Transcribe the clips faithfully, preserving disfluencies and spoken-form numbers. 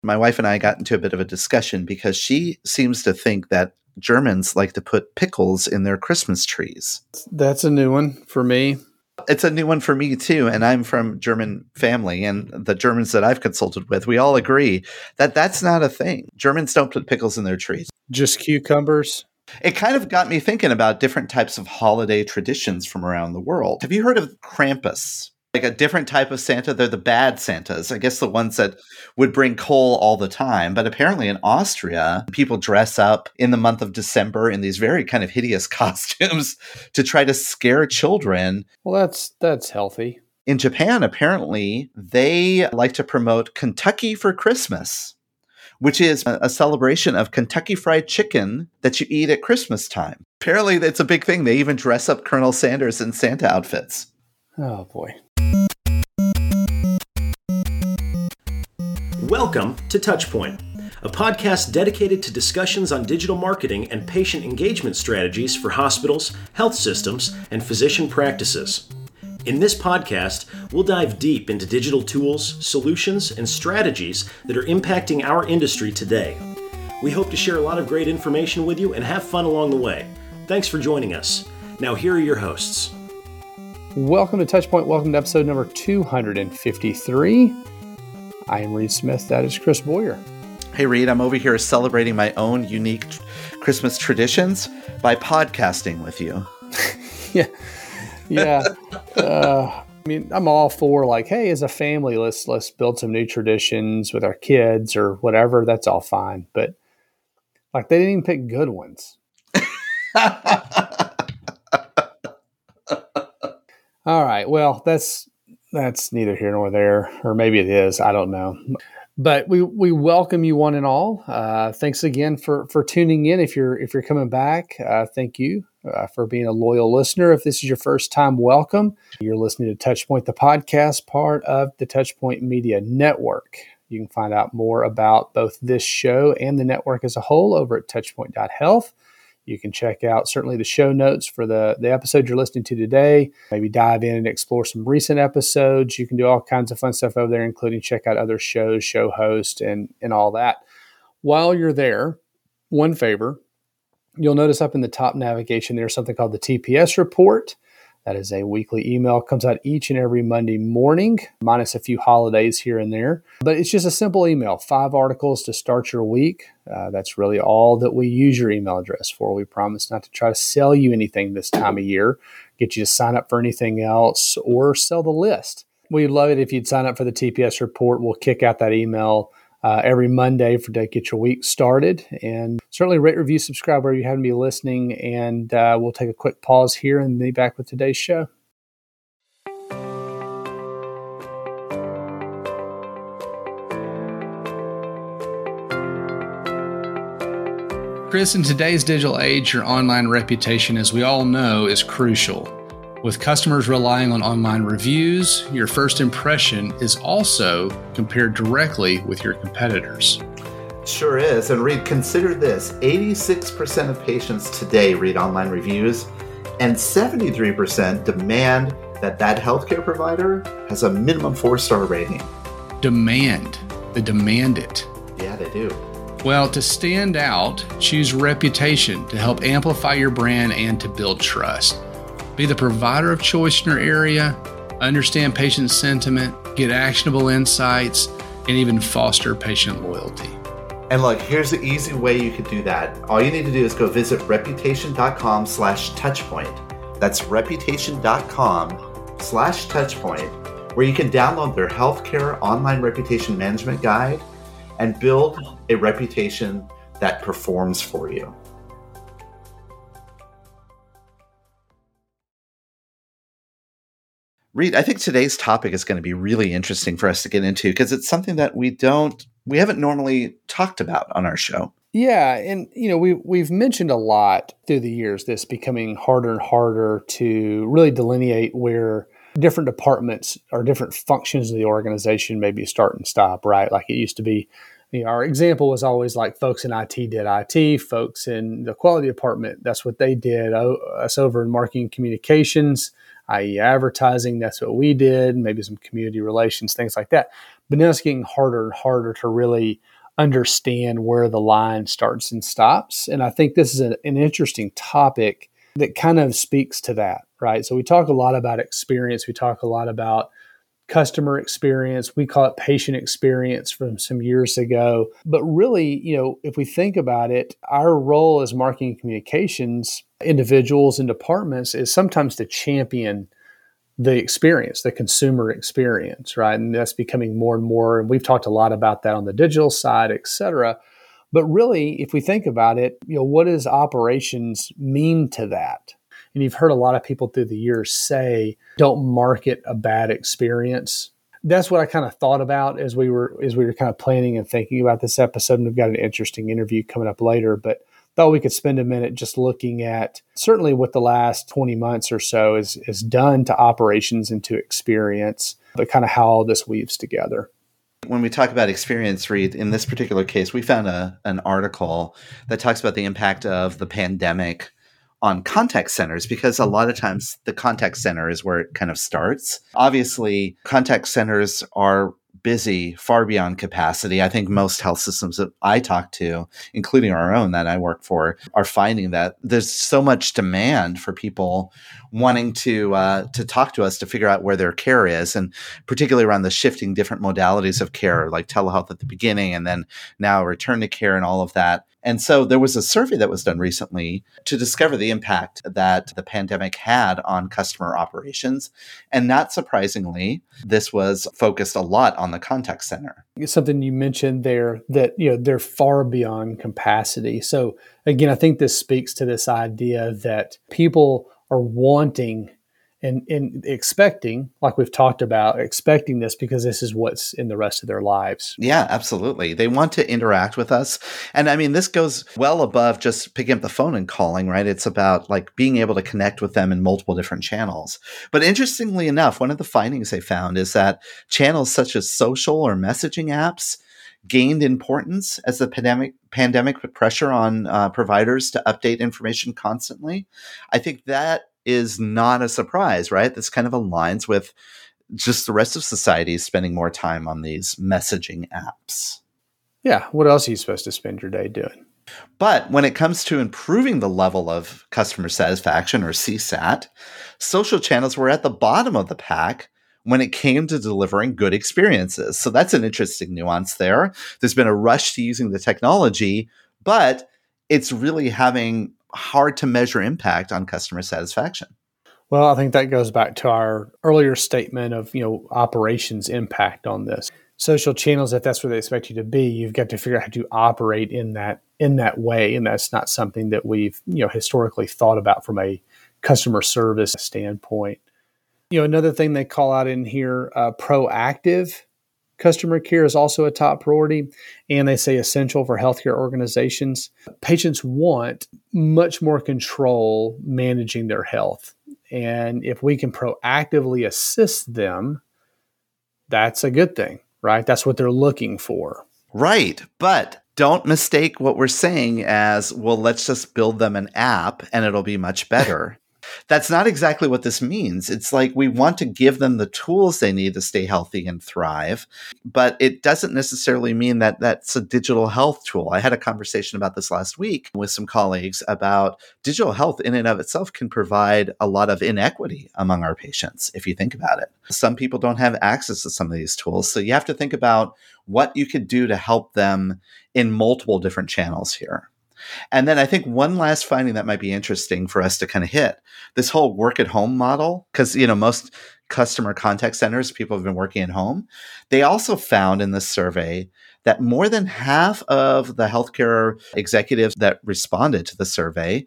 My wife and I got into a bit of a discussion because she seems to think that Germans like to put pickles in their Christmas trees. That's a new one for me. It's a new one for me too, and I'm from German family, and the Germans that I've consulted with, we all agree that that's not a thing. Germans don't put pickles in their trees. Just cucumbers? It kind of got me thinking about different types of holiday traditions from around the world. Have you heard of Krampus? Like a different type of Santa? They're the bad Santas. I guess the ones that would bring coal all the time. But apparently in Austria, people dress up in the month of December in these very kind of hideous costumes to try to scare children. Well, that's that's healthy. In Japan, apparently, they like to promote Kentucky for Christmas, which is a celebration of Kentucky Fried Chicken that you eat at Christmas time. Apparently, it's a big thing. They even dress up Colonel Sanders in Santa outfits. Oh, boy. Welcome to Touchpoint, a podcast dedicated to discussions on digital marketing and patient engagement strategies for hospitals, health systems, and physician practices. In this podcast, we'll dive deep into digital tools, solutions, and strategies that are impacting our industry today. We hope to share a lot of great information with you and have fun along the way. Thanks for joining us. Now here are your hosts. Welcome to Touchpoint. Welcome to episode number two hundred fifty-three. I am Reed Smith. That is Chris Boyer. Hey, Reed, I'm over here celebrating my own unique tr- Christmas traditions by podcasting with you. yeah. Yeah. uh, I mean, I'm all for like, hey, as a family, let's let's build some new traditions with our kids or whatever. That's all fine. But like, they didn't even pick good ones. All right. Well, that's that's neither here nor there, or maybe it is. I don't know. But we, we welcome you one and all. Uh, thanks again for, for tuning in. If you're if you're coming back, uh, thank you uh, for being a loyal listener. If this is your first time, welcome. You're listening to Touchpoint, the podcast, part of the Touchpoint Media Network. You can find out more about both this show and the network as a whole over at touchpoint dot health. You can check out certainly the show notes for the, the episode you're listening to today. Maybe dive in and explore some recent episodes. You can do all kinds of fun stuff over there, including check out other shows, show hosts, and, and all that. While you're there, one favor, you'll notice up in the top navigation there's something called the T P S report. That is a weekly email. It comes out each and every Monday morning, minus a few holidays here and there. But it's just a simple email, five articles to start your week. Uh, that's really all that we use your email address for. We promise not to try to sell you anything this time of year, get you to sign up for anything else, or sell the list. We'd love it if you'd sign up for the T P S report. We'll kick out that email Uh, every Monday for to get your week started. And certainly rate, review, subscribe wherever you happen to be listening. And uh, we'll take a quick pause here and be back with today's show. Chris, in today's digital age, your online reputation, as we all know, is crucial. With customers relying on online reviews, your first impression is also compared directly with your competitors. Sure is. And Reed, consider this. eighty-six percent of patients today read online reviews, and seventy-three percent demand that that healthcare provider has a minimum four-star rating. Demand. They demand it. Yeah, they do. Well, to stand out, choose reputation to help amplify your brand and to build trust. Be the provider of choice in your area, understand patient sentiment, get actionable insights, and even foster patient loyalty. And look, here's the easy way you could do that. All you need to do is go visit reputation.com slash touchpoint. That's reputation.com slash touchpoint, where you can download their healthcare online reputation management guide and build a reputation that performs for you. Reed, I think today's topic is going to be really interesting for us to get into because it's something that we don't, we haven't normally talked about on our show. Yeah, and you know, we we've mentioned a lot through the years this becoming harder and harder to really delineate where different departments or different functions of the organization maybe start and stop, right? Like it used to be, you know, our example was always like folks in I T did I T, folks in the quality department, that's what they did. Oh, us over in marketing communications, that is advertising, that's what we did, maybe some community relations, things like that. But now it's getting harder and harder to really understand where the line starts and stops. And I think this is a, an interesting topic that kind of speaks to that, right? So we talk a lot about experience. We talk a lot about customer experience. We call it patient experience from some years ago. But really, you know, if we think about it, our role as marketing communications individuals and departments is sometimes to champion the experience, the consumer experience, right? And that's becoming more and more. And we've talked a lot about that on the digital side, et cetera. But really, if we think about it, you know, what does operations mean to that? And you've heard a lot of people through the years say, don't market a bad experience. That's what I kind of thought about as we were as we were kind of planning and thinking about this episode. And we've got an interesting interview coming up later, but thought we could spend a minute just looking at certainly what the last twenty months or so is, is done to operations and to experience, but kind of how all this weaves together. When we talk about experience, Reed, in this particular case, we found a, an article that talks about the impact of the pandemic on contact centers, because a lot of times the contact center is where it kind of starts. Obviously, contact centers are busy far beyond capacity. I think most health systems that I talk to, including our own that I work for, are finding that there's so much demand for people wanting to uh, to talk to us to figure out where their care is, and particularly around the shifting different modalities of care, like telehealth at the beginning and then now return to care and all of that. And so there was a survey that was done recently to discover the impact that the pandemic had on customer operations. And not surprisingly, this was focused a lot on the contact center. It's something you mentioned there that, you know, they're far beyond capacity. So again, I think this speaks to this idea that people are wanting and, and expecting, like we've talked about, expecting this because this is what's in the rest of their lives. Yeah, absolutely. They want to interact with us. And I mean, this goes well above just picking up the phone and calling, right? It's about like being able to connect with them in multiple different channels. But interestingly enough, one of the findings they found is that channels such as social or messaging apps gained importance as the pandemic pandemic put pressure on uh, providers to update information constantly. I think that is not a surprise, right? This kind of aligns with just the rest of society spending more time on these messaging apps. Yeah. What else are you supposed to spend your day doing? But when it comes to improving the level of customer satisfaction, or C SAT, social channels were at the bottom of the pack when it came to delivering good experiences. So that's an interesting nuance there. There's been a rush to using the technology, but it's really having hard to measure impact on customer satisfaction. Well, I think that goes back to our earlier statement of, you know, operations impact on this. Social channels, if that's where they expect you to be, you've got to figure out how to operate in that in that way. And that's not something that we've, you know, historically thought about from a customer service standpoint. You know, another thing they call out in here, uh, proactive customer care is also a top priority, and they say essential for healthcare organizations. Patients want much more control managing their health. And if we can proactively assist them, that's a good thing, right? That's what they're looking for. Right. But don't mistake what we're saying as, well, let's just build them an app and it'll be much better. That's not exactly what this means. It's like we want to give them the tools they need to stay healthy and thrive, but it doesn't necessarily mean that that's a digital health tool. I had a conversation about this last week with some colleagues about digital health in and of itself can provide a lot of inequity among our patients, if you think about it. Some people don't have access to some of these tools, so you have to think about what you could do to help them in multiple different channels here. And then I think one last finding that might be interesting for us to kind of hit, this whole work at home model, because, you know, most customer contact centers, people have been working at home. They also found in this survey that more than half of the healthcare executives that responded to the survey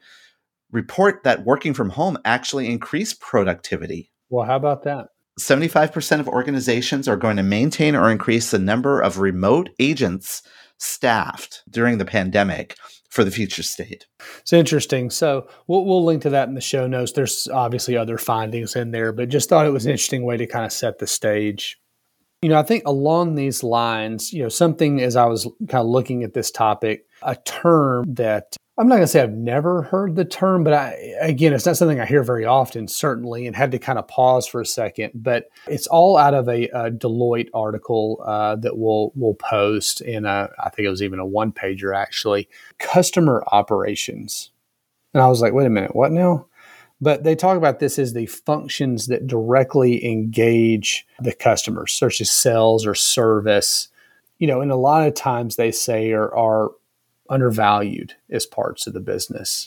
report that working from home actually increased productivity. Well, how about that? seventy-five percent of organizations are going to maintain or increase the number of remote agents staffed during the pandemic for the future state. It's interesting. So we'll, we'll link to that in the show notes. There's obviously other findings in there, but just thought it was an interesting way to kind of set the stage. You know, I think along these lines, you know, something as I was kind of looking at this topic, a term that I'm not going to say I've never heard the term, but I, again, it's not something I hear very often, certainly, and had to kind of pause for a second. But it's all out of a, a Deloitte article uh, that we'll we'll post in a, I think it was even a one pager actually, customer operations. And I was like, wait a minute, what now? But they talk about this as the functions that directly engage the customers, such as sales or service. You know, and a lot of times they say are are undervalued as parts of the business.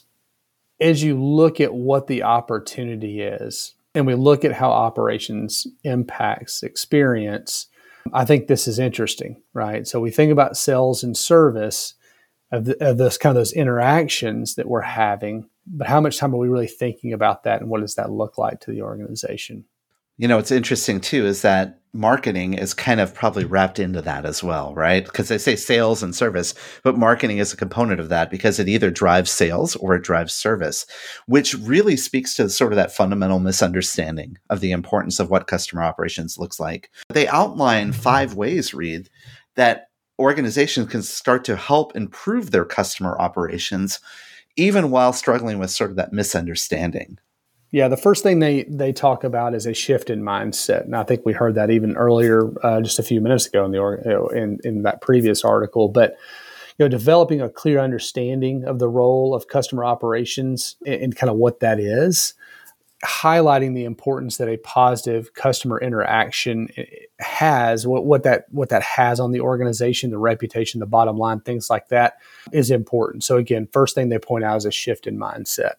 As you look at what the opportunity is, and we look at how operations impacts experience, I think this is interesting, right? So we think about sales and service of, the, of those kind of those interactions that we're having, but how much time are we really thinking about that, and what does that look like to the organization? You know, what's interesting too is that marketing is kind of probably wrapped into that as well, right? Because they say sales and service, but marketing is a component of that because it either drives sales or it drives service, which really speaks to sort of that fundamental misunderstanding of the importance of what customer operations looks like. They outline five ways, Reed, that organizations can start to help improve their customer operations, even while struggling with sort of that misunderstanding. Yeah, the first thing they they talk about is a shift in mindset, and I think we heard that even earlier, uh, just a few minutes ago in the in in that previous article. But you know, developing a clear understanding of the role of customer operations and, and kind of what that is, highlighting the importance that a positive customer interaction has, what what that what that has on the organization, the reputation, the bottom line, things like that is important. So again, first thing they point out is a shift in mindset.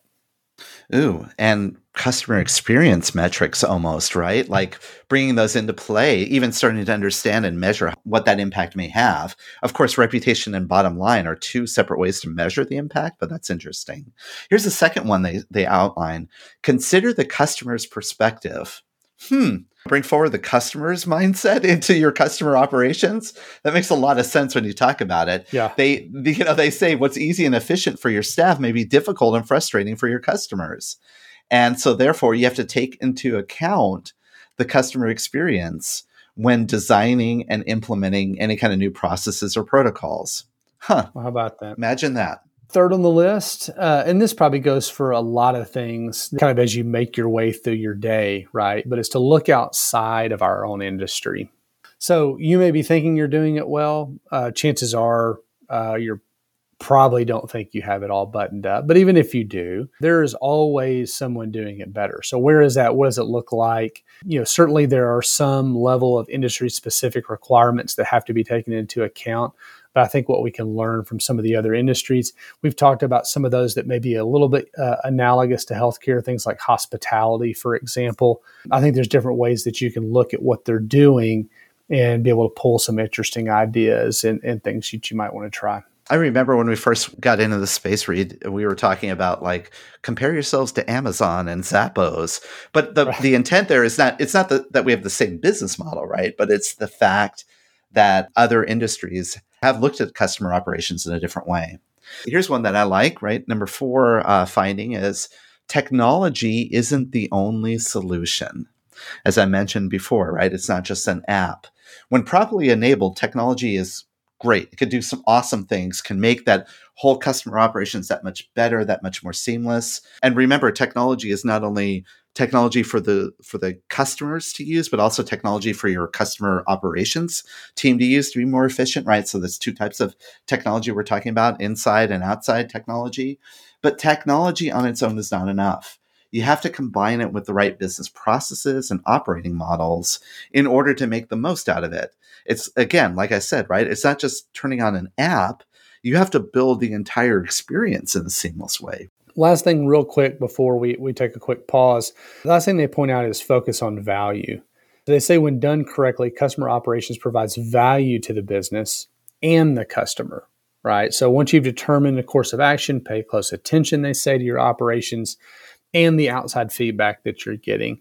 Ooh, and customer experience metrics almost, right? Like bringing those into play, even starting to understand and measure what that impact may have. Of course, reputation and bottom line are two separate ways to measure the impact, but that's interesting. Here's the second one they, they outline. Consider the customer's perspective. Hmm. Bring forward the customer's mindset into your customer operations. That makes a lot of sense when you talk about it. Yeah. They, you know, they say what's easy and efficient for your staff may be difficult and frustrating for your customers. And so therefore you have to take into account the customer experience when designing and implementing any kind of new processes or protocols. Huh. Well, how about that? Imagine that. Third on the list, uh, and this probably goes for a lot of things kind of as you make your way through your day, right? But it's to look outside of our own industry. So you may be thinking you're doing it well. Uh, chances are uh, you probably don't think you have it all buttoned up. But even if you do, there is always someone doing it better. So where is that? What does it look like? You know, certainly there are some level of industry specific requirements that have to be taken into account. But I think what we can learn from some of the other industries, we've talked about some of those that may be a little bit uh, analogous to healthcare, things like hospitality, for example. I think there's different ways that you can look at what they're doing and be able to pull some interesting ideas and, and things that you might want to try. I remember when we first got into the space, Reed, we were talking about like compare yourselves to Amazon and Zappos. But the, right. the intent there is not, it's not the, that we have the same business model, right? But it's the fact that other industries have looked at customer operations in a different way. Here's one that I like, right? Number four uh, finding is technology isn't the only solution. As I mentioned before, right? It's not just an app. When properly enabled, technology is great. It could do some awesome things, can make that whole customer operations that much better, that much more seamless. And remember, technology is not only technology for the for the customers to use, but also technology for your customer operations team to use to be more efficient, right? So there's two types of technology we're talking about, inside and outside technology. But technology on its own is not enough. You have to combine it with the right business processes and operating models in order to make the most out of it. It's, again, like I said, right? It's not just turning on an app. You have to build the entire experience in a seamless way. Last thing real quick before we, we take a quick pause. The last thing they point out is focus on value. They say when done correctly, customer operations provides value to the business and the customer, right? So once you've determined the course of action, pay close attention, they say, to your operations and the outside feedback that you're getting,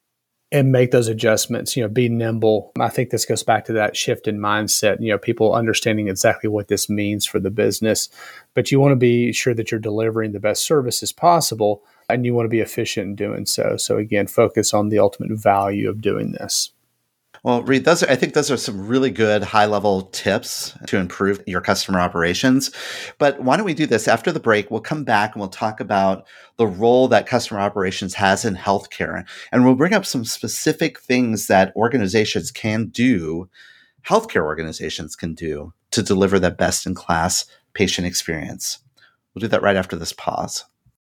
and make those adjustments, you know, be nimble. I think this goes back to that shift in mindset, you know, people understanding exactly what this means for the business, but you want to be sure that you're delivering the best services possible, and you want to be efficient in doing so. So again, focus on the ultimate value of doing this. Well, Reed, those are, I think those are some really good high-level tips to improve your customer operations. But why don't we do this? After the break, we'll come back and we'll talk about the role that customer operations has in healthcare. And we'll bring up some specific things that organizations can do, healthcare organizations can do, to deliver that best-in-class patient experience. We'll do that right after this pause.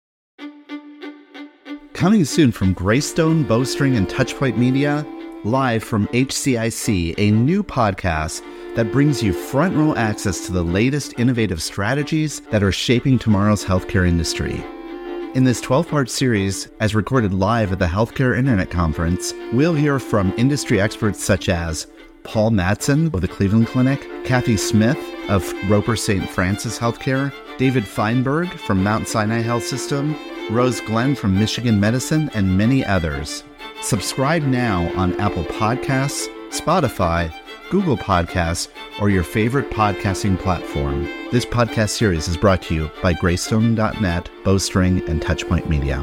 Coming soon from Greystone, Bowstring, and Touchpoint Media, live from H C I C, a new podcast that brings you front row access to the latest innovative strategies that are shaping tomorrow's healthcare industry. In this twelve-part series, as recorded live at the Healthcare Internet Conference, we'll hear from industry experts such as Paul Matson of the Cleveland Clinic, Kathy Smith of Roper Saint Francis Healthcare, David Feinberg from Mount Sinai Health System, Rose Glenn from Michigan Medicine, and many others. Subscribe now on Apple Podcasts, Spotify, Google Podcasts, or your favorite podcasting platform. This podcast series is brought to you by Greystone dot net, Bowstring, and Touchpoint Media.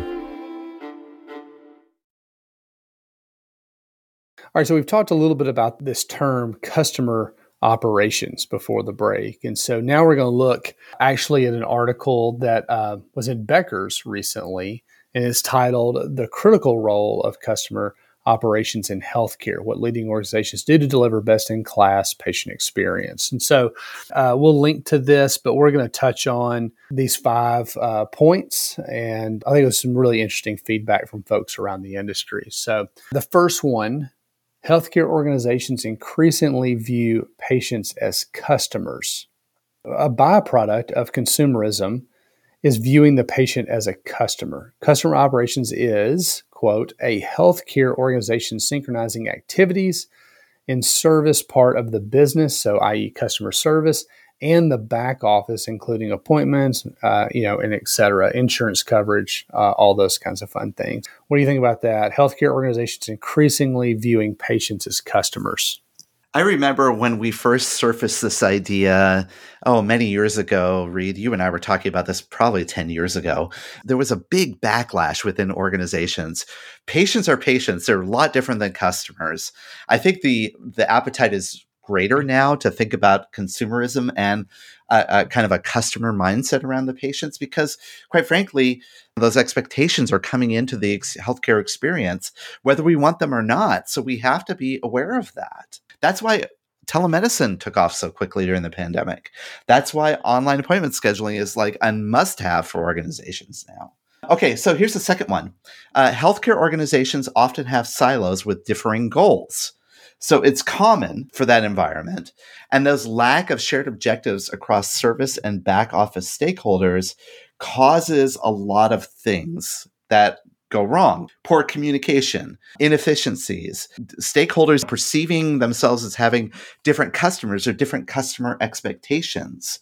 All right, so we've talked a little bit about this term customer operations before the break. And so now we're going to look actually at an article that uh, was in Becker's recently, and it's titled The Critical Role of Customer Operations in Healthcare, What Leading Organizations Do to Deliver Best-in-Class Patient Experience. And so uh, we'll link to this, but we're going to touch on these five uh, points. And I think it was some really interesting feedback from folks around the industry. So the first one, healthcare organizations increasingly view patients as customers. A byproduct of consumerism is viewing the patient as a customer. Customer operations is, quote, a healthcare organization synchronizing activities in service part of the business, so that is customer service, and the back office, including appointments, uh, you know, and et cetera, insurance coverage, uh, all those kinds of fun things. What do you think about that? Healthcare organizations increasingly viewing patients as customers. I remember when we first surfaced this idea, oh, many years ago, Reed, you and I were talking about this probably ten years ago. There was a big backlash within organizations. Patients are patients. They're a lot different than customers. I think the the appetite is greater now to think about consumerism and a, a kind of a customer mindset around the patients, because quite frankly, those expectations are coming into the ex- healthcare experience, whether we want them or not. So we have to be aware of that. That's why telemedicine took off so quickly during the pandemic. That's why online appointment scheduling is like a must-have for organizations now. Okay, so here's the second one. Uh, healthcare organizations often have silos with differing goals. So it's common for that environment. And those lack of shared objectives across service and back office stakeholders causes a lot of things that go wrong. Poor communication, inefficiencies, stakeholders perceiving themselves as having different customers or different customer expectations.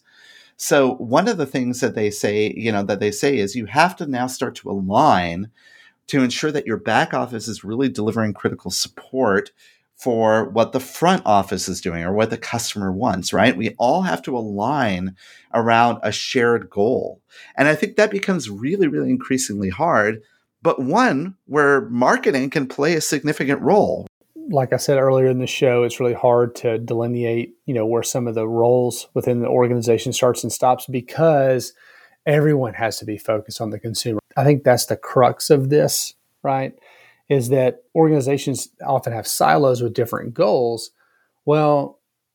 So one of the things that they say, you know, that they say is you have to now start to align to ensure that your back office is really delivering critical support for what the front office is doing or what the customer wants, right? We all have to align around a shared goal. And I think that becomes really, really increasingly hard, but one where marketing can play a significant role. Like I said earlier in the show, it's really hard to delineate, you know, where some of the roles within the organization starts and stops because everyone has to be focused on the consumer. I think that's the crux of this, right? Is that organizations often have silos with different goals. Well,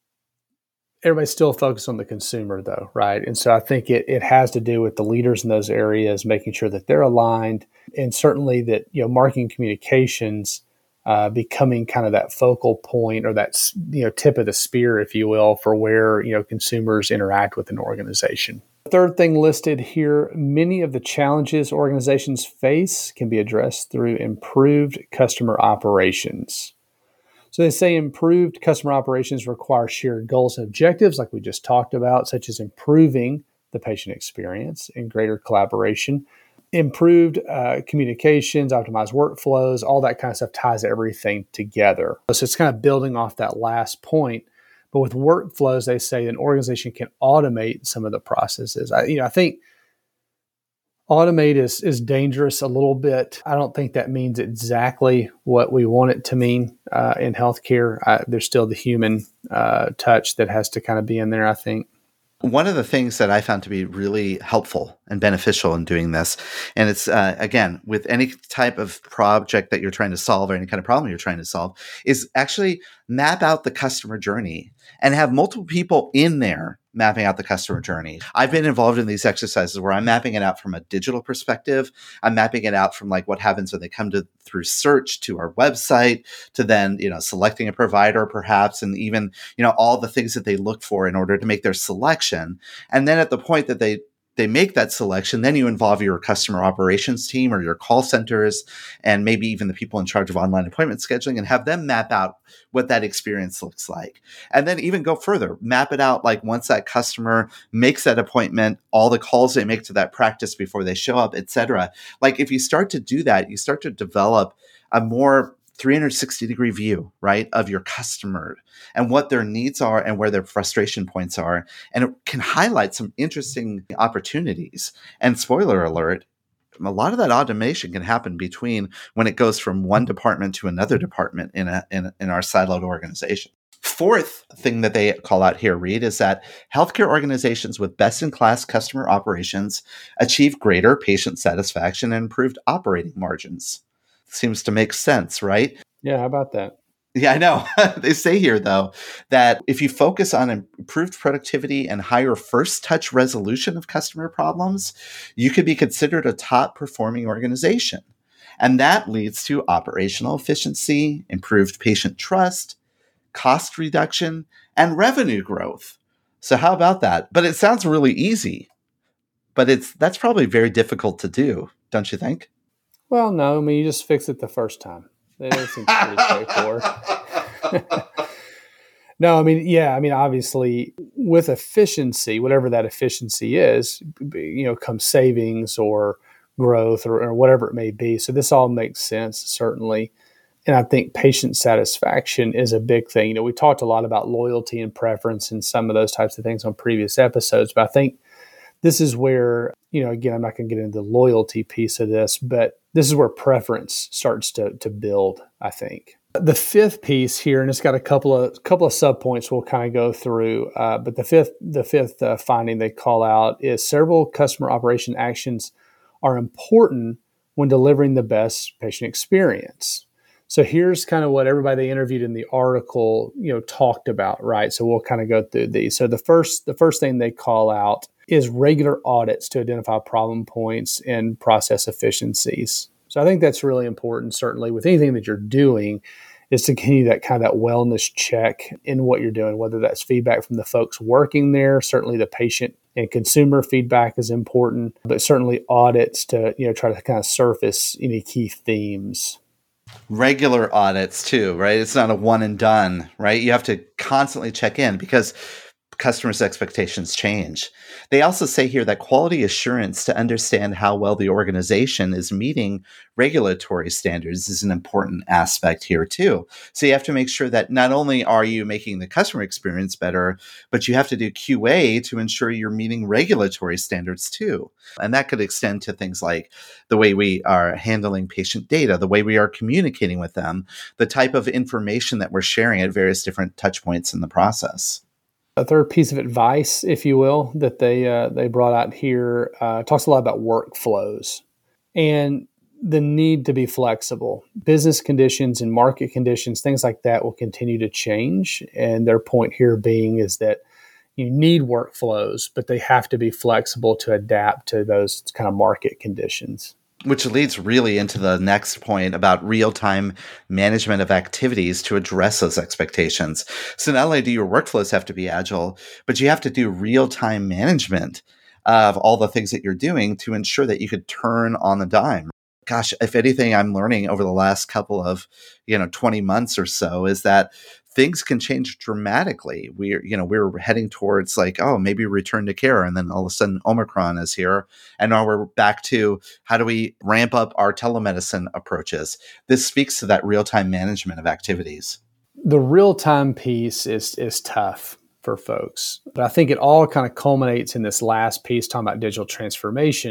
everybody's still focused on the consumer though, right? And so I think it it has to do with the leaders in those areas, making sure that they're aligned, and certainly that, you know, marketing communications uh, becoming kind of that focal point or that, you know, tip of the spear, if you will, for where, you know, consumers interact with an organization. The third thing listed here, many of the challenges organizations face can be addressed through improved customer operations. So they say improved customer operations require shared goals and objectives, like we just talked about, such as improving the patient experience and greater collaboration, improved uh, communications, optimized workflows, all that kind of stuff ties everything together. So it's kind of building off that last point. But with workflows, they say an organization can automate some of the processes. I, you know, I think Automate is, is dangerous a little bit. I don't think that means exactly what we want it to mean uh, in healthcare. I, there's still the human uh, touch that has to kind of be in there, I think. One of the things that I found to be really helpful and beneficial in doing this, and it's, uh, again, with any type of project that you're trying to solve or any kind of problem you're trying to solve, is actually map out the customer journey and have multiple people in there mapping out the customer journey. I've been involved in these exercises where I'm mapping it out from a digital perspective. I'm mapping it out from like what happens when they come to through search to our website, to then, you know, selecting a provider perhaps, and even, you know, all the things that they look for in order to make their selection. And then at the point that they they make that selection, then you involve your customer operations team or your call centers and maybe even the people in charge of online appointment scheduling, and have them map out what that experience looks like. And then even go further, map it out like once that customer makes that appointment, all the calls they make to that practice before they show up, et cetera. Like if you start to do that, you start to develop a more three sixty degree view, right, of your customer and what their needs are and where their frustration points are. And it can highlight some interesting opportunities. And spoiler alert, a lot of that automation can happen between when it goes from one department to another department in a in, in our siloed organization. Fourth thing that they call out here, Reed, is that healthcare organizations with best-in-class customer operations achieve greater patient satisfaction and improved operating margins. Seems to make sense, right? Yeah, how about that? Yeah, I know. They say here, though, that if you focus on improved productivity and higher first-touch resolution of customer problems, you could be considered a top-performing organization. And that leads to operational efficiency, improved patient trust, cost reduction, and revenue growth. So how about that? But it sounds really easy, but it's that's probably very difficult to do, don't you think? Well, no, I mean, you just fix it the first time. It seems pretty straightforward. No, I mean, yeah, I mean, obviously, with efficiency, whatever that efficiency is, you know, comes savings or growth or, or whatever it may be. So this all makes sense, certainly. And I think patient satisfaction is a big thing. You know, we talked a lot about loyalty and preference and some of those types of things on previous episodes, but I think this is where, you know, again, I'm not going to get into the loyalty piece of this, but this is where preference starts to to build, I think. The fifth piece here, and it's got a couple of couple of subpoints we'll kind of go through, uh, but the fifth the fifth uh, finding they call out is several customer operation actions are important when delivering the best patient experience. So here's kind of what everybody they interviewed in the article, you know, talked about, right? So we'll kind of go through these. So the first the first thing they call out is regular audits to identify problem points and process efficiencies. So I think that's really important, certainly with anything that you're doing, is to continue that kind of that wellness check in what you're doing, whether that's feedback from the folks working there. Certainly the patient and consumer feedback is important, but certainly audits to, you know, try to kind of surface any key themes. Regular audits too, right? It's not a one and done, right? You have to constantly check in because customers' expectations change. They also say here that quality assurance to understand how well the organization is meeting regulatory standards is an important aspect here too. So you have to make sure that not only are you making the customer experience better, but you have to do Q A to ensure you're meeting regulatory standards too. And that could extend to things like the way we are handling patient data, the way we are communicating with them, the type of information that we're sharing at various different touch points in the process. A third piece of advice, if you will, that they uh, they brought out here uh, talks a lot about workflows and the need to be flexible. Business conditions and market conditions, things like that will continue to change. And their point here being is that you need workflows, but they have to be flexible to adapt to those kind of market conditions. Which leads really into the next point about real-time management of activities to address those expectations. So not only do your workflows have to be agile, but you have to do real-time management of all the things that you're doing to ensure that you could turn on the dime. Gosh, if anything I'm learning over the last couple of, you know, twenty months or so is that things can change dramatically. We're, you know, we're heading towards like, oh, maybe return to care. And then all of a sudden Omicron is here. And now we're back to how do we ramp up our telemedicine approaches? This speaks to that real-time management of activities. The real-time piece is is tough for folks. But I think it all kind of culminates in this last piece talking about digital transformation.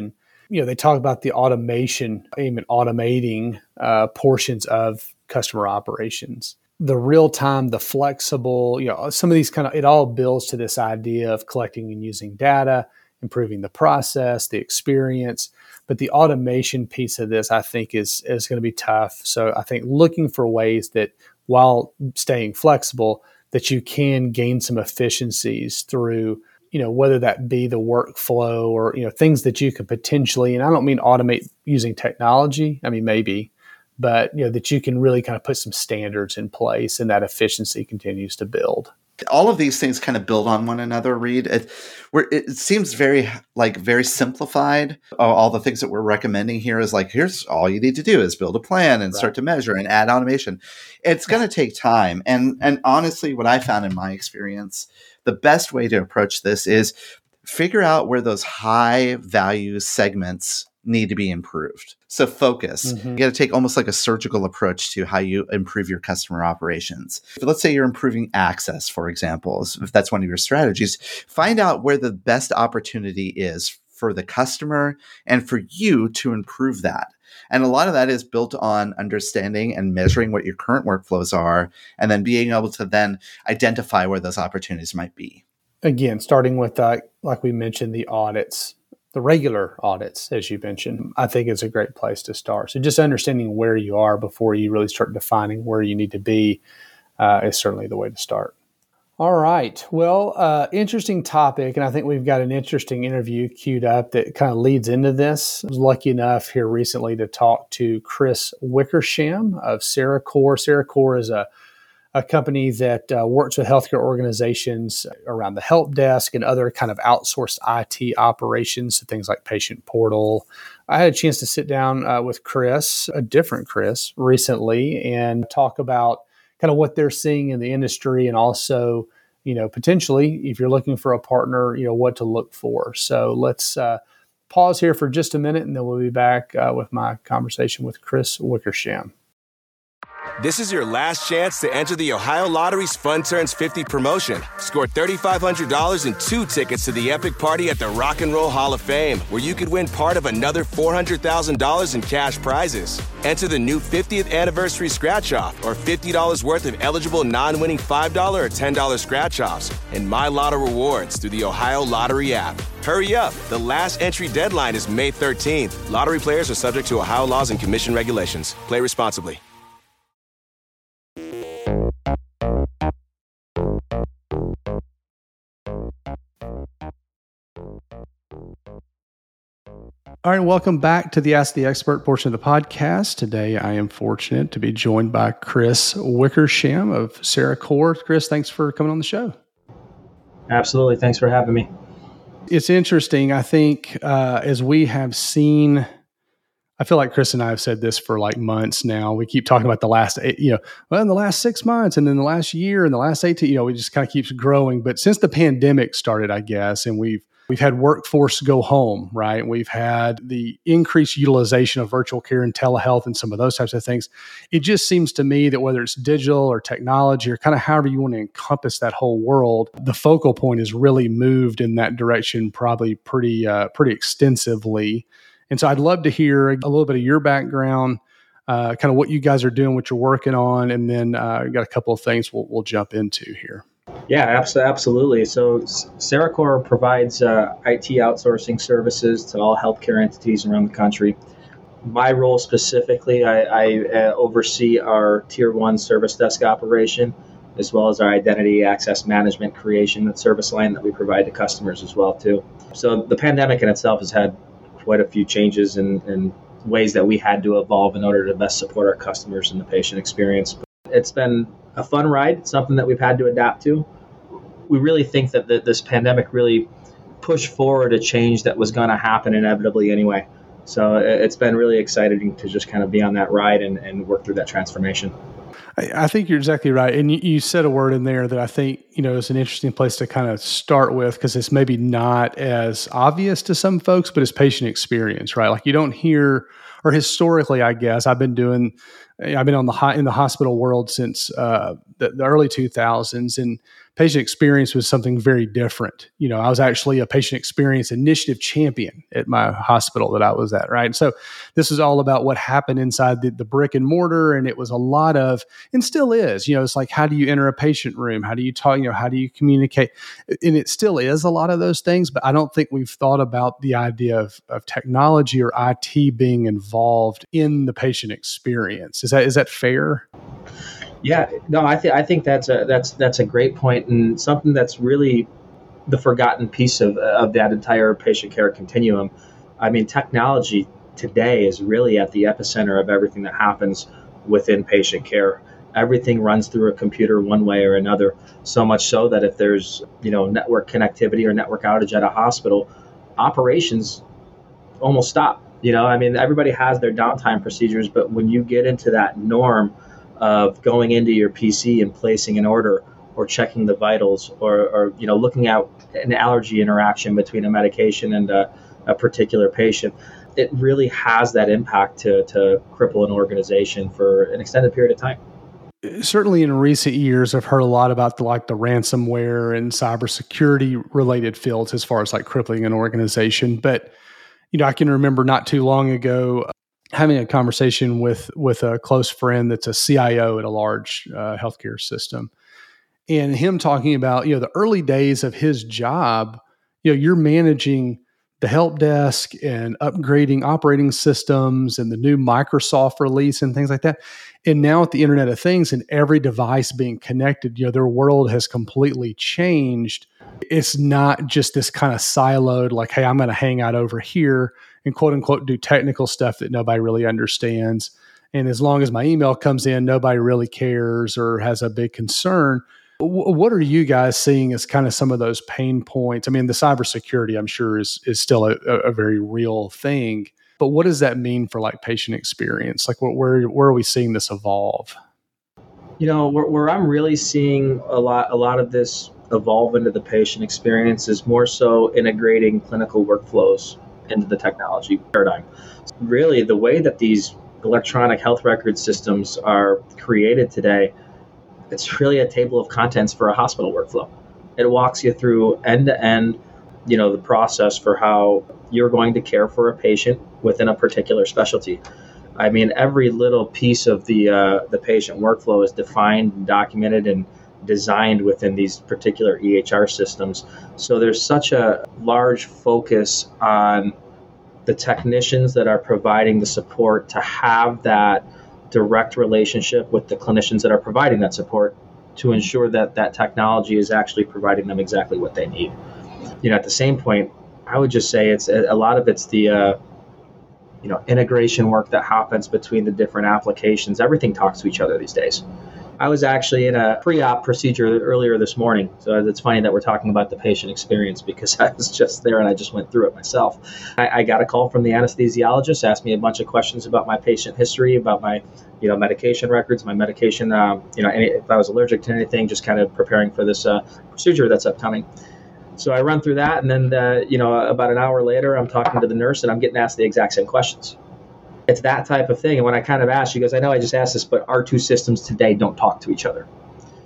you know, they talk about the automation, even automating uh, portions of customer operations. The real time, the flexible, you know, some of these kind of, it all builds to this idea of collecting and using data, improving the process, the experience. But the automation piece of this, I think, is, is going to be tough. So I think looking for ways that while staying flexible, that you can gain some efficiencies through, you know, whether that be the workflow or, you know, things that you could potentially, and I don't mean automate using technology. I mean, maybe, but, you know, that you can really kind of put some standards in place and that efficiency continues to build. All of these things kind of build on one another, Reed. It, where it seems very like very simplified. All the things that we're recommending here is like, here's all you need to do is build a plan and right. start to measure and add automation. It's going to take time. And, and honestly, what I found in my experience, the best way to approach this is figure out where those high value segments need to be improved. So focus. Mm-hmm. You got to take almost like a surgical approach to how you improve your customer operations. But let's say you're improving access, for example, if that's one of your strategies, find out where the best opportunity is for the customer and for you to improve that. And a lot of that is built on understanding and measuring what your current workflows are, and then being able to then identify where those opportunities might be. Again, starting with, uh, like we mentioned, the audits. The regular audits, as you mentioned, I think is a great place to start. So just understanding where you are before you really start defining where you need to be uh, is certainly the way to start. All right. Well, uh, interesting topic. And I think we've got an interesting interview queued up that kind of leads into this. I was lucky enough here recently to talk to Chris Wickersham of Cerecor. Cerecor is a a company that uh, works with healthcare organizations around the help desk and other kind of outsourced I T operations, so things like patient portal. I had a chance to sit down uh, with Chris, a different Chris, recently and talk about kind of what they're seeing in the industry and also, you know, potentially if you're looking for a partner, you know, what to look for. So let's uh, pause here for just a minute and then we'll be back uh, with my conversation with Chris Wickersham. This is your last chance to enter the Ohio Lottery's Fun Turns fifty promotion. Score three thousand five hundred dollars and two tickets to the epic party at the Rock and Roll Hall of Fame, where you could win part of another four hundred thousand dollars in cash prizes. Enter the new fiftieth anniversary scratch-off or fifty dollars worth of eligible non-winning five dollars or ten dollars scratch-offs and My Lotto rewards through the Ohio Lottery app. Hurry up. The last entry deadline is May thirteenth. Lottery players are subject to Ohio laws and commission regulations. Play responsibly. All right, welcome back to the Ask the Expert portion of the podcast. Today, I am fortunate to be joined by Chris Wickersham of Cerecor. Chris, thanks for coming on the show. Absolutely. Thanks for having me. It's interesting. I think uh, as we have seen, I feel like Chris and I have said this for like months now. We keep talking about the last, eight, you know, well, in the last six months and then the last year and the last eighteen, you know, it just kind of keeps growing. But since the pandemic started, I guess, and we've We've had workforce go home, right? We've had the increased utilization of virtual care and telehealth and some of those types of things. It just seems to me that whether it's digital or technology or kind of however you want to encompass that whole world, the focal point has really moved in that direction probably pretty, uh, pretty extensively. And so I'd love to hear a little bit of your background, uh, kind of what you guys are doing, what you're working on, and then uh, we've got a couple of things we'll, we'll jump into here. Yeah, absolutely. So Cerecor provides uh, I T outsourcing services to all healthcare entities around the country. My role specifically, I, I uh, oversee our Tier one service desk operation, as well as our identity access management creation and service line that we provide to customers as well, too. So the pandemic in itself has had quite a few changes and, and ways that we had to evolve in order to best support our customers and the patient experience. But it's been a fun ride, something that we've had to adapt to. We really think that the, this pandemic really pushed forward a change that was going to happen inevitably anyway. So it's been really exciting to just kind of be on that ride and, and work through that transformation. I think you're exactly right. And you, you said a word in there that I think, you know, is an interesting place to kind of start with, because it's maybe not as obvious to some folks, but it's patient experience, right? Like you don't hear, or historically, I guess, I've been doing, I've been on the in the hospital world since uh, the, the early two thousands, and patient experience was something very different. You know, I was actually a patient experience initiative champion at my hospital that I was at, right? And so this is all about what happened inside the, the brick and mortar. And it was a lot of, and still is, you know, it's like, how do you enter a patient room? How do you talk, you know, how do you communicate? And it still is a lot of those things, but I don't think we've thought about the idea of, of technology or I T being involved in the patient experience. Is that, is that fair? Yeah, no, I think I think that's a that's that's a great point, and something that's really the forgotten piece of of that entire patient care continuum. I mean, technology today is really at the epicenter of everything that happens within patient care. Everything runs through a computer one way or another, so much so that if there's, you know, network connectivity or network outage at a hospital, operations almost stop. You know, I mean, everybody has their downtime procedures, but when you get into that norm of going into your P C and placing an order or checking the vitals or, or you know, looking at an allergy interaction between a medication and a, a particular patient, it really has that impact to, to cripple an organization for an extended period of time. Certainly in recent years, I've heard a lot about the, like the ransomware and cybersecurity related fields as far as like crippling an organization. But, you know, I can remember not too long ago having a conversation with with a close friend that's a C I O at a large uh, healthcare system, and him talking about, you know, the early days of his job. You know, you're managing the help desk and upgrading operating systems and the new Microsoft release and things like that. And now with the Internet of Things and every device being connected, you know, their world has completely changed. It's not just this kind of siloed, like, hey, I'm going to hang out over here and quote unquote do technical stuff that nobody really understands. And as long as my email comes in, nobody really cares or has a big concern. W- what are you guys seeing as kind of some of those pain points? I mean, the cybersecurity, I'm sure, is is still a, a very real thing. But what does that mean for like patient experience? Like, where where, where are we seeing this evolve? You know, where, where I'm really seeing a lot a lot of this evolve into the patient experience is more so integrating clinical workflows into the technology paradigm. Really, the way that these electronic health record systems are created today, it's really a table of contents for a hospital workflow. It walks you through end to end, you know, the process for how you're going to care for a patient within a particular specialty. I mean, every little piece of the uh, the patient workflow is defined, documented, and designed within these particular E H R systems. So there's such a large focus on the technicians that are providing the support to have that direct relationship with the clinicians that are providing that support to ensure that that technology is actually providing them exactly what they need. You know, at the same point, I would just say it's a, a lot of it's the uh, you know, integration work that happens between the different applications. Everything talks to each other these days. I was actually in a pre-op procedure earlier this morning. So it's funny that we're talking about the patient experience because I was just there and I just went through it myself. I, I got a call from the anesthesiologist, asked me a bunch of questions about my patient history, about my, you know, medication records, my medication, um, you know, any, if I was allergic to anything, just kind of preparing for this uh, procedure that's upcoming. So I run through that, and then, uh, you know, about an hour later, I'm talking to the nurse and I'm getting asked the exact same questions. It's that type of thing. And when I kind of asked, she goes, I know I just asked this, but our two systems today don't talk to each other.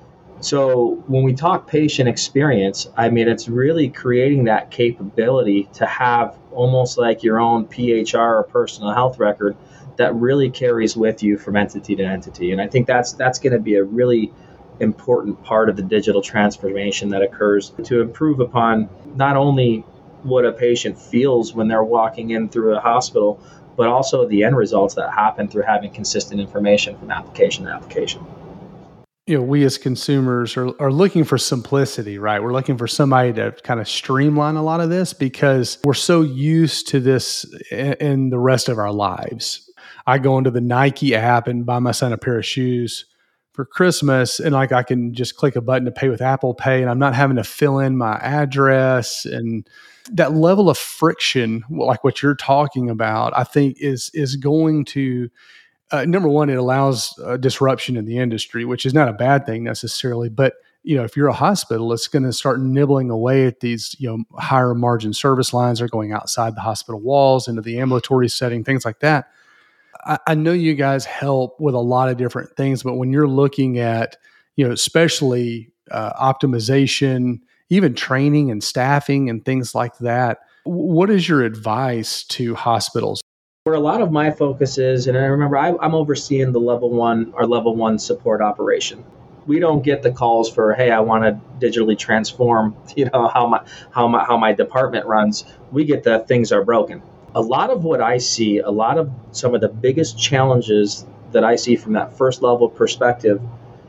So when we talk patient experience, I mean, it's really creating that capability to have almost like your own P H R or personal health record that really carries with you from entity to entity. And I think that's that's going to be a really important part of the digital transformation that occurs to improve upon not only what a patient feels when they're walking in through a hospital, but also the end results that happen through having consistent information from application to application. You know, we as consumers are, are looking for simplicity, right? We're looking for somebody to kind of streamline a lot of this because we're so used to this in, in the rest of our lives. I go into the Nike app and buy my son a pair of shoes for Christmas, and like I can just click a button to pay with Apple Pay, and I'm not having to fill in my address. And that level of friction, like what you're talking about, I think is is going to uh, number one, it allows a disruption in the industry, which is not a bad thing necessarily. But you know, if you're a hospital, it's going to start nibbling away at these, you know, higher margin service lines are going outside the hospital walls into the ambulatory setting, things like that. I, I know you guys help with a lot of different things, but when you're looking at, you know, especially uh, optimization, even training and staffing and things like that. What is your advice to hospitals? Where a lot of my focus is, and I remember I, I'm overseeing the level one, our level one support operation. We don't get the calls for, hey, I want to digitally transform, you know, how my how my how my department runs. We get the things are broken. A lot of what I see, a lot of some of the biggest challenges that I see from that first level perspective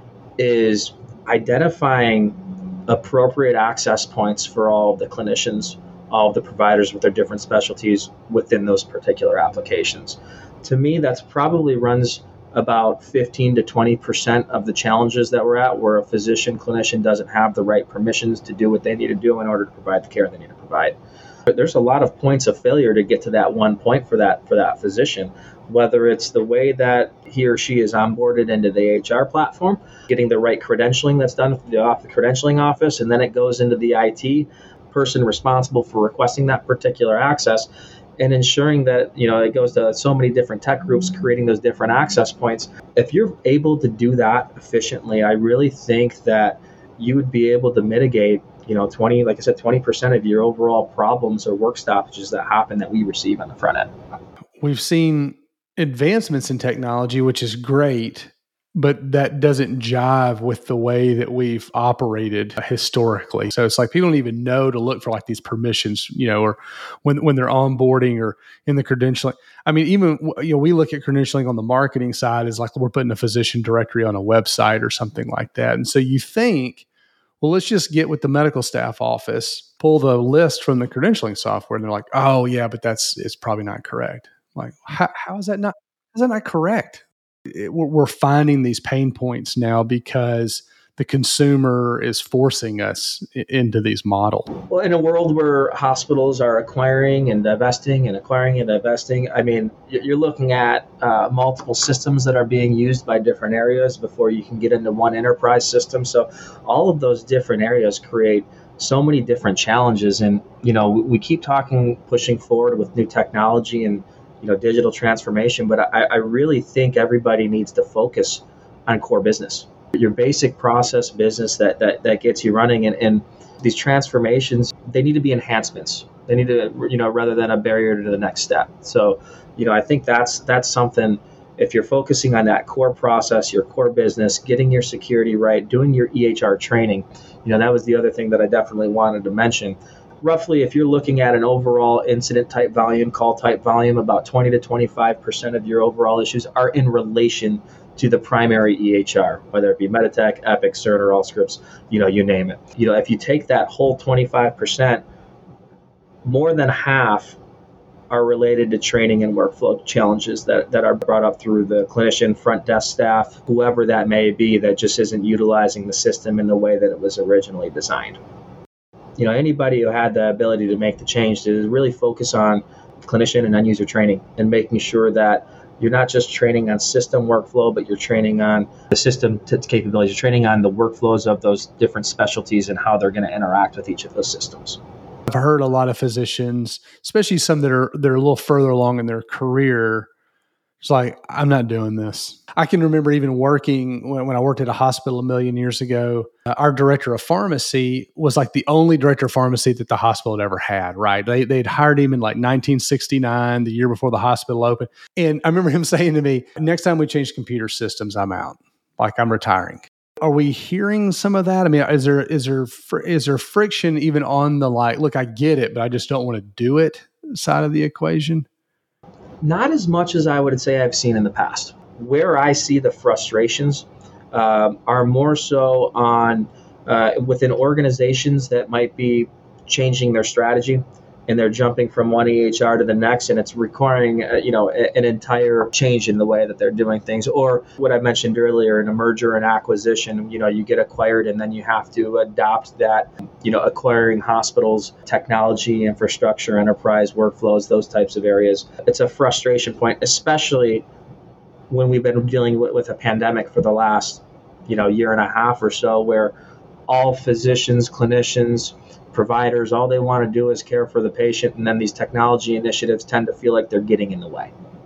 is identifying appropriate access points for all of the clinicians, all of the providers with their different specialties within those particular applications. To me, that's probably runs about fifteen to twenty percent of the challenges that we're at, where a physician clinician doesn't have the right permissions to do what they need to do in order to provide the care they need to provide. But there's a lot of points of failure to get to that one point for that for that physician, whether it's the way that he or she is onboarded into the H R platform, getting the right credentialing that's done off the credentialing office, and then it goes into the I T person responsible for requesting that particular access, and ensuring that, you know, it goes to so many different tech groups creating those different access points. If you're able to do that efficiently, I really think that you would be able to mitigate, you know, twenty, like I said, twenty percent of your overall problems or work stoppages that happen that we receive on the front end. We've seen advancements in technology, which is great, but that doesn't jive with the way that we've operated historically. So it's like people don't even know to look for like these permissions, you know, or when when they're onboarding or in the credentialing. I mean, even, you know, we look at credentialing on the marketing side as like we're putting a physician directory on a website or something like that. And so you think, well, let's just get with the medical staff office, pull the list from the credentialing software, and they're like, oh yeah, but that's it's probably not correct. Like, how, how is that not? How is that not correct? It, we're, we're finding these pain points now because the consumer is forcing us I- into these models. Well, in a world where hospitals are acquiring and divesting and acquiring and divesting, I mean, you're looking at uh, multiple systems that are being used by different areas before you can get into one enterprise system. So all of those different areas create so many different challenges. And, you know, we, we keep talking, pushing forward with new technology and, you know, digital transformation, but I, I really think everybody needs to focus on core business, your basic process business that that, that gets you running. And, and these transformations, they need to be enhancements. They need to, you know, rather than a barrier to the next step. So, you know, I think that's that's something. If you're focusing on that core process, your core business, getting your security right, doing your E H R training, you know, that was the other thing that I definitely wanted to mention. Roughly, if you're looking at an overall incident type volume, call type volume, about twenty to twenty-five percent of your overall issues are in relation to the primary E H R, whether it be Meditech, Epic, Cerner, Allscripts, you know, you name it. You know, if you take that whole twenty-five percent, more than half are related to training and workflow challenges that, that are brought up through the clinician, front desk staff, whoever that may be, that just isn't utilizing the system in the way that it was originally designed. You know, anybody who had the ability to make the change to really focus on clinician and end user training and making sure that you're not just training on system workflow, but you're training on the system t- capabilities. You're training on the workflows of those different specialties and how they're going to interact with each of those systems. I've heard a lot of physicians, especially some that are they're a little further along in their career. It's like, I'm not doing this. I can remember even working when, when I worked at a hospital a million years ago. Uh, our director of pharmacy was like the only director of pharmacy that the hospital had ever had, right? They, they'd hired him in like nineteen sixty-nine, the year before the hospital opened. And I remember him saying to me, next time we change computer systems, I'm out. Like, I'm retiring. Are we hearing some of that? I mean, is there is there fr- is there friction even on the like, look, I get it, but I just don't want to do it side of the equation? Not as much as I would say I've seen in the past. Where I see the frustrations uh, are more so on uh, within organizations that might be changing their strategy and they're jumping from one E H R to the next, and it's requiring uh, you know a, an entire change in the way that they're doing things. Or what I mentioned earlier, in a merger and acquisition, you know, you get acquired and then you have to adopt that, you know, acquiring hospitals, technology, infrastructure, enterprise workflows, those types of areas. It's a frustration point, especially when we've been dealing with, with a pandemic for the last, you know, year and a half or so, where all physicians, clinicians, providers, all they want to do is care for the patient, and then these technology initiatives tend to feel like they're getting in the way.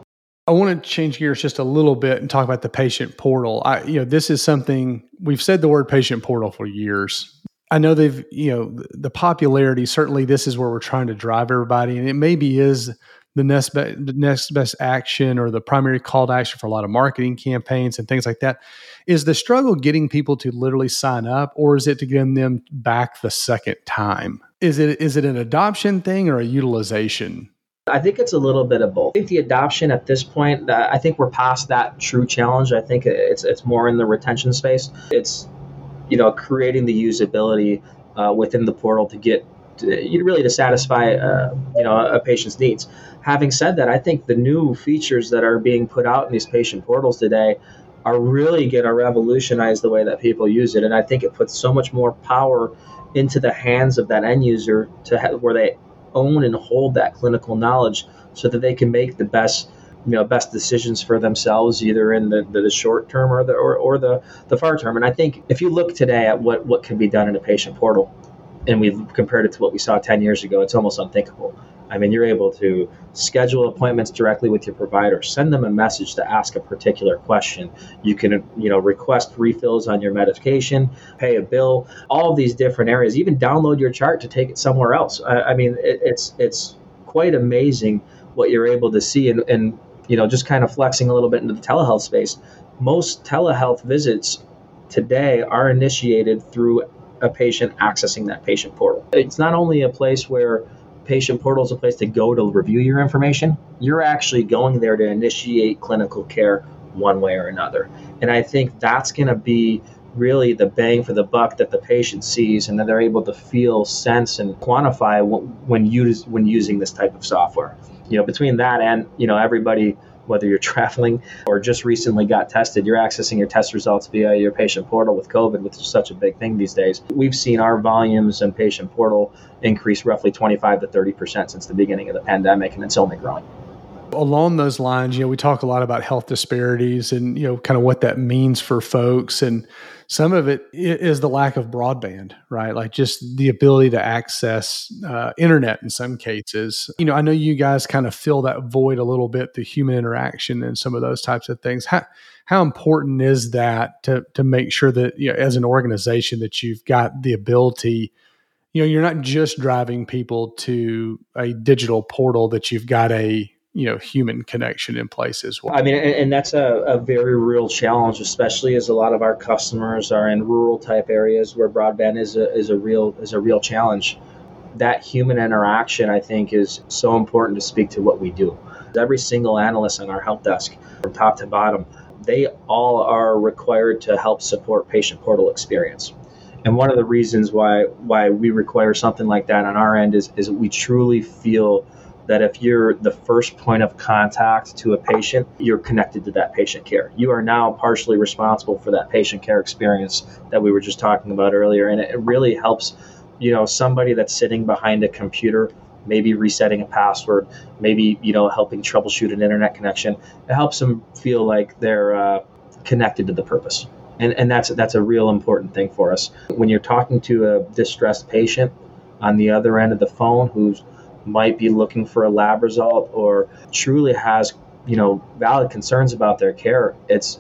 I want to change gears just a little bit and talk about the patient portal. I, you know, this is something we've said the word patient portal for years. I know they've, you know, the popularity, certainly this is where we're trying to drive everybody. And it maybe is the next, be- the next best action or the primary call to action for a lot of marketing campaigns and things like that. Is the struggle getting people to literally sign up, or is it to get them back the second time? Is it is it an adoption thing or a utilization? I think it's a little bit of both. I think the adoption at this point, uh, I think we're past that true challenge. I think it's it's more in the retention space. It's, you know, creating the usability uh, within the portal to get to, really to satisfy uh, you know a patient's needs. Having said that, I think the new features that are being put out in these patient portals today are really going to revolutionize the way that people use it, and I think it puts so much more power into the hands of that end user to ha- where they own and hold that clinical knowledge so that they can make the best, you know, best decisions for themselves, either in the, the, the short term or the or, or the, the far term. And I think if you look today at what, what can be done in a patient portal, and we've compared it to what we saw ten years ago, it's almost unthinkable. I mean, you're able to schedule appointments directly with your provider, send them a message to ask a particular question. You can, you know, request refills on your medication, pay a bill, all of these different areas, even download your chart to take it somewhere else. I, I mean, it, it's it's quite amazing what you're able to see. And, and, you know, just kind of flexing a little bit into the telehealth space, most telehealth visits today are initiated through a patient accessing that patient portal. It's not only a place where patient portal is a place to go to review your information, you're actually going there to initiate clinical care one way or another. And I think that's going to be really the bang for the buck that the patient sees, and that they're able to feel, sense, and quantify when use, when using this type of software. You know, between that and, you know, everybody, whether you're traveling or just recently got tested, you're accessing your test results via your patient portal with COVID, which is such a big thing these days. We've seen our volumes in patient portal increase roughly twenty-five to thirty percent since the beginning of the pandemic, and it's only growing. Along those lines, you know, we talk a lot about health disparities and, you know, kind of what that means for folks. And some of it is the lack of broadband, right? Like just the ability to access uh, internet in some cases. You know, I know you guys kind of fill that void a little bit, the human interaction and some of those types of things. How how important is that to to make sure that, you know, as an organization that you've got the ability, you know, you're not just driving people to a digital portal, that you've got a, you know, human connection in place as well. I mean, and, and that's a, a very real challenge, especially as a lot of our customers are in rural type areas where broadband is a, is a real is a real challenge. That human interaction, I think, is so important to speak to what we do. Every single analyst on our help desk, from top to bottom, they all are required to help support patient portal experience. And one of the reasons why why we require something like that on our end is is we truly feel that if you're the first point of contact to a patient, you're connected to that patient care. You are now partially responsible for that patient care experience that we were just talking about earlier. And it really helps, you know, somebody that's sitting behind a computer, maybe resetting a password, maybe, you know, helping troubleshoot an internet connection. It helps them feel like they're uh, connected to the purpose. And, and that's that's a real important thing for us. When you're talking to a distressed patient on the other end of the phone who's might be looking for a lab result or truly has, you know, valid concerns about their care, it's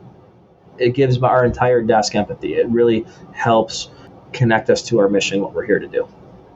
it gives our entire desk empathy. It really helps connect us to our mission, what we're here to do.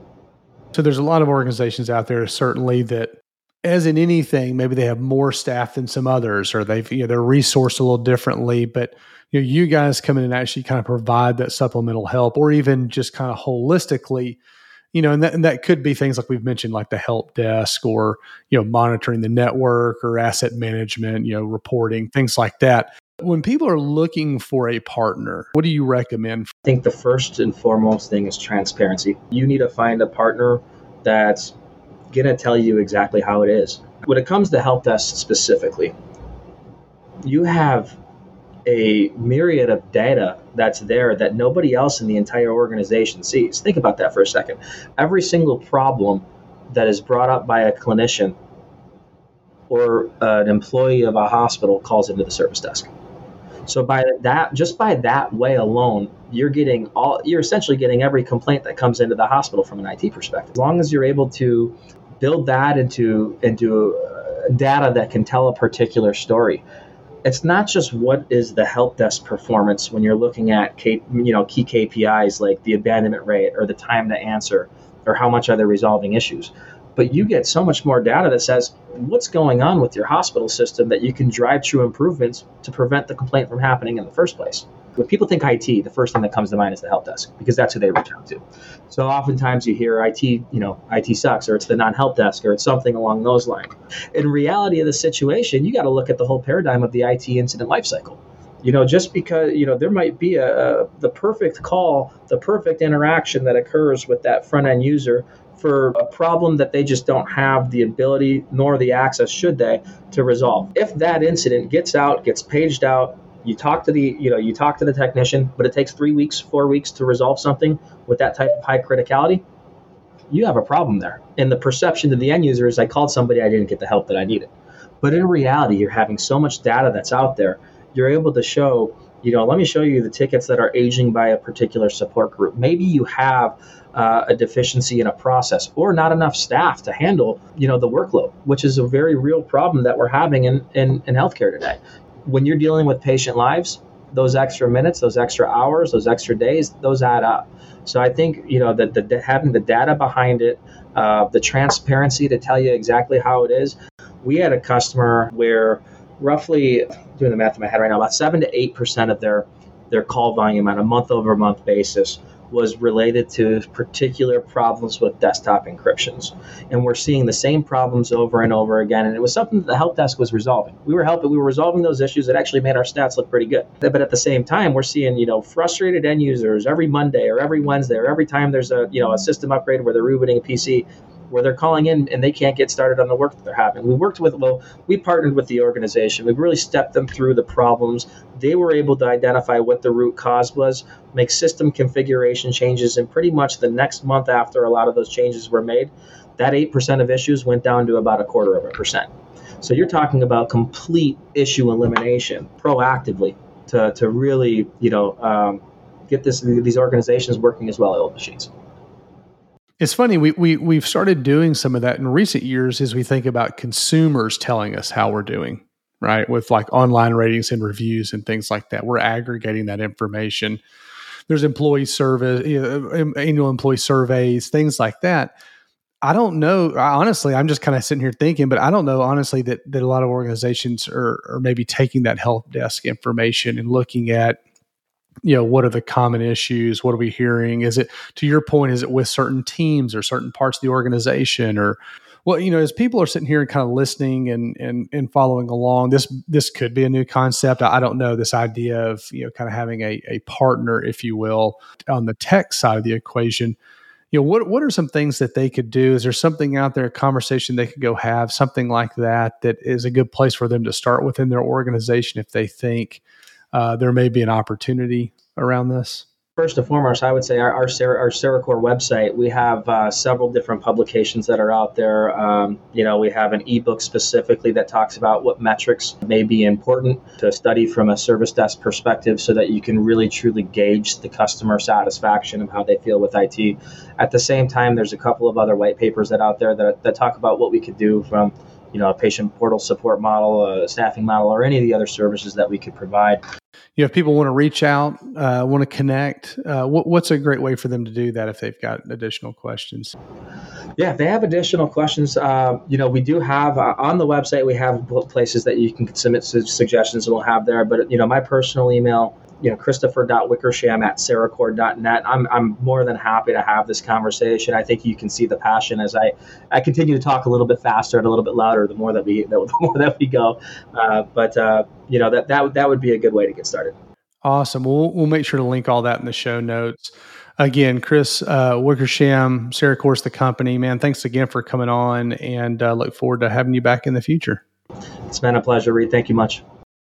So there's a lot of organizations out there, certainly, that, as in anything, maybe they have more staff than some others, or they've, you know, they're resourced a little differently. But, you know, you guys come in and actually kind of provide that supplemental help, or even just kind of holistically. You know, and that, and that could be things like we've mentioned, like the help desk, or, you know, monitoring the network, or asset management, you know, reporting, things like that. When people are looking for a partner, what do you recommend? I think the first and foremost thing is transparency. You need to find a partner that's going to tell you exactly how it is. When it comes to help desk specifically, you have a myriad of data that's there that nobody else in the entire organization sees. Think about that for a second. Every single problem that is brought up by a clinician or an employee of a hospital calls into the service desk. So by that, just by that way alone, you're getting all, you're essentially getting every complaint that comes into the hospital from an I T perspective. As long as you're able to build that into into data that can tell a particular story. It's not just what is the help desk performance when you're looking at K, you know, key K P Is like the abandonment rate or the time to answer or how much are they resolving issues. But you get so much more data that says what's going on with your hospital system that you can drive true improvements to prevent the complaint from happening in the first place. When people think I T, the first thing that comes to mind is the help desk because that's who they reach out to. So oftentimes you hear I T, you know, I T sucks, or it's the non-help desk, or it's something along those lines. In reality of the situation, you got to look at the whole paradigm of the I T incident lifecycle. You know, just because, you know, there might be a, a the perfect call, the perfect interaction that occurs with that front end user for a problem that they just don't have the ability nor the access, should they, to resolve. If that incident gets out, gets paged out, you talk to the, you know, you talk to the technician, but it takes three weeks, four weeks to resolve something with that type of high criticality, you have a problem there. And the perception to the end user is, I called somebody, I didn't get the help that I needed. But in reality, you're having so much data that's out there, you're able to show, you know, let me show you the tickets that are aging by a particular support group. Maybe you have uh, a deficiency in a process or not enough staff to handle, you know, the workload, which is a very real problem that we're having in, in, in healthcare today. When you're dealing with patient lives, those extra minutes, those extra hours, those extra days, those add up. So I think, you know, that the, having the data behind it, uh, the transparency to tell you exactly how it is. We had a customer where roughly, doing the math in my head right now, about seven to eight percent of their their call volume on a month over month basis was related to particular problems with desktop encryptions. And we're seeing the same problems over and over again. And it was something that the help desk was resolving. We were helping, we were resolving those issues that actually made our stats look pretty good. But at the same time, we're seeing, you know, frustrated end users every Monday or every Wednesday or every time there's a, you know, a system upgrade where they're rebooting a P C, where they're calling in and they can't get started on the work that they're having. We worked with, well, we partnered with the organization. We really stepped them through the problems. They were able to identify what the root cause was, make system configuration changes, and pretty much the next month after a lot of those changes were made, that eight percent of issues went down to about a quarter of a percent. So you're talking about complete issue elimination proactively to, to really, you know, um, get this these organizations working as well as old machines. It's funny, we, we, we've started doing some of that in recent years as we think about consumers telling us how we're doing, right? With like online ratings and reviews and things like that. We're aggregating that information. There's employee survey, you know, annual employee surveys, things like that. I don't know, honestly, I'm just kind of sitting here thinking, but I don't know, honestly, that, that a lot of organizations are, are maybe taking that help desk information and looking at, you know, what are the common issues? What are we hearing? Is it, to your point, is it with certain teams or certain parts of the organization? Or, well, you know, as people are sitting here and kind of listening and and and following along, this this could be a new concept. I don't know, this idea of, you know, kind of having a a partner, if you will, on the tech side of the equation. You know, what what are some things that they could do? Is there something out there, a conversation they could go have, something like that, that is a good place for them to start within their organization if they think Uh, there may be an opportunity around this? First and foremost, I would say our our, our Cerecor website, we have uh, several different publications that are out there. Um, you know, we have an ebook specifically that talks about what metrics may be important to study from a service desk perspective so that you can really truly gauge the customer satisfaction and how they feel with I T. At the same time, there's a couple of other white papers that out there that, that talk about what we could do from, you know, a patient portal support model, a staffing model, or any of the other services that we could provide. You know, if people want to reach out, uh, want to connect, uh, what, what's a great way for them to do that if they've got additional questions? Yeah, if they have additional questions, uh, you know, we do have uh, on the website, we have places that you can submit su- suggestions and we'll have there. But, you know, my personal email, you know, christopher dot wickersham at cerecor dot net. I'm I'm more than happy to have this conversation. I think you can see the passion as I, I continue to talk a little bit faster and a little bit louder the more that we the more that we go. Uh, but uh, you know, that that that would be a good way to get started. Awesome. We'll we'll make sure to link all that in the show notes. Again, Chris uh, Wickersham, Cerecor's the company. Man, thanks again for coming on, and uh, look forward to having you back in the future. It's been a pleasure, Reed. Thank you much.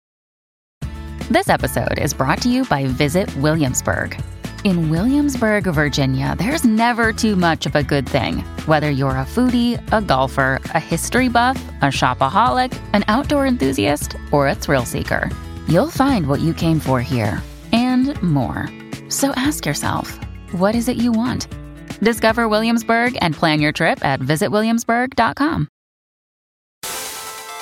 This episode is brought to you by Visit Williamsburg. In Williamsburg, Virginia, there's never too much of a good thing. Whether you're a foodie, a golfer, a history buff, a shopaholic, an outdoor enthusiast, or a thrill seeker, you'll find what you came for here and more. So ask yourself, what is it you want? Discover Williamsburg and plan your trip at visit williamsburg dot com.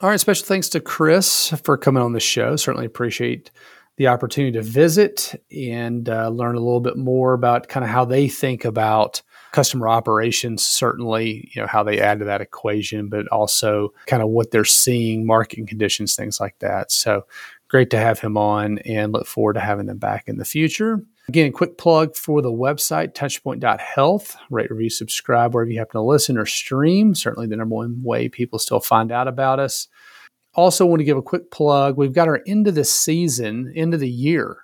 All right. Special thanks to Chris for coming on the show. Certainly appreciate the opportunity to visit and uh, learn a little bit more about kind of how they think about customer operations, certainly, you know, how they add to that equation, but also kind of what they're seeing, market conditions, things like that. So great to have him on and look forward to having them back in the future. Again, quick plug for the website, touchpoint dot health. Rate, review, subscribe wherever you happen to listen or stream. Certainly the number one way people still find out about us. Also want to give a quick plug. We've got our end of the season, end of the year